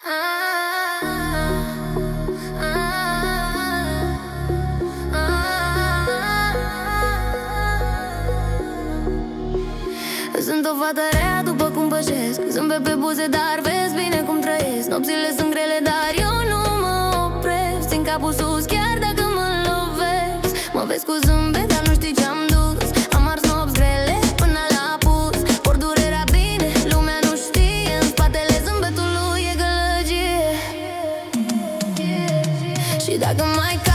Sunt o fată rea după cum pășesc, zâmbet pe buze, dar vezi bine cum trăiesc. Nopțile sunt grele, dar eu nu mă opresc. Țin capul sus chiar dacă mă lovesc. Mă vezi cu zâmbet, dar nu știi ce-am dus. Am ars nopți grele până la apus. Por durerea bine, lumea nu știe. În spatele zâmbetului e gălăgie. Și dacă mai